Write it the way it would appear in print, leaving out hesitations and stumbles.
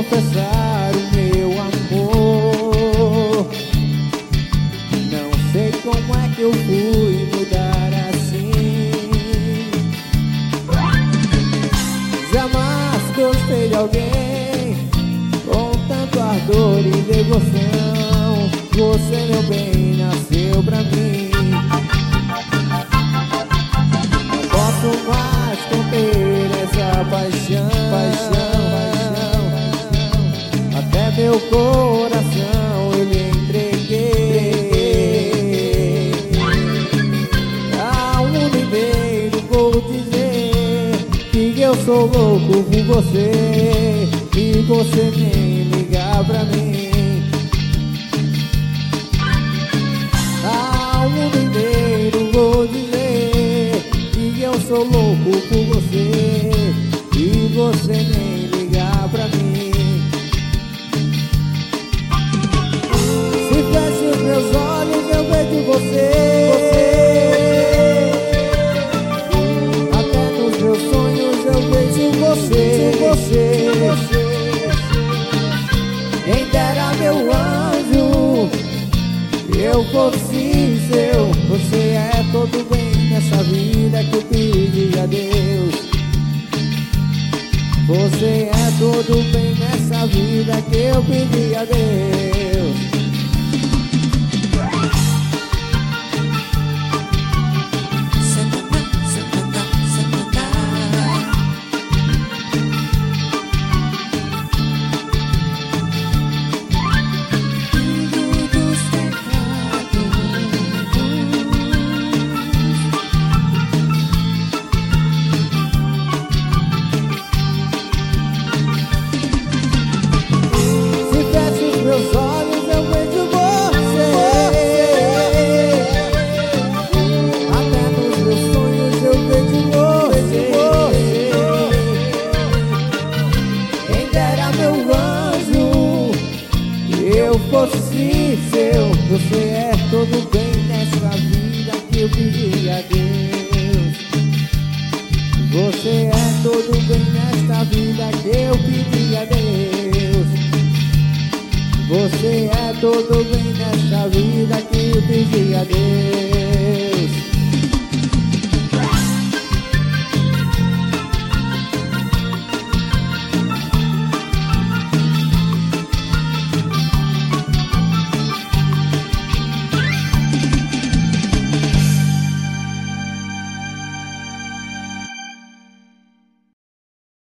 confessar o meu amor. Não sei como é que eu fui mudar assim. Jamais gostei de alguém com tanto ardor e devoção. Você, meu bem, nasceu pra mim. Não posso mais conter essa paixão. Até meu coração eu lhe entreguei. Ao mundo inteiro vou dizer que eu sou louco por você, e você nem liga pra mim. Ao mundo inteiro vou dizer que eu sou louco por você, e você nem liga pra mim. Se fecho os meus olhos eu vejo você, até nos meus sonhos eu vejo você. Quem dera, meu anjo, eu fosse seu. Você é todo bem nessa vida que eu pedi a Deus. Você é todo bem nessa vida que eu pedi a Deus. Meus olhos eu vejo você, até nos meus sonhos eu vejo você. Quem dera, meu anjo, eu fosse seu. Você é todo bem nessa vida que eu pedi a Deus. Você é todo bem nesta vida que eu pedi a Deus. Você é todo bem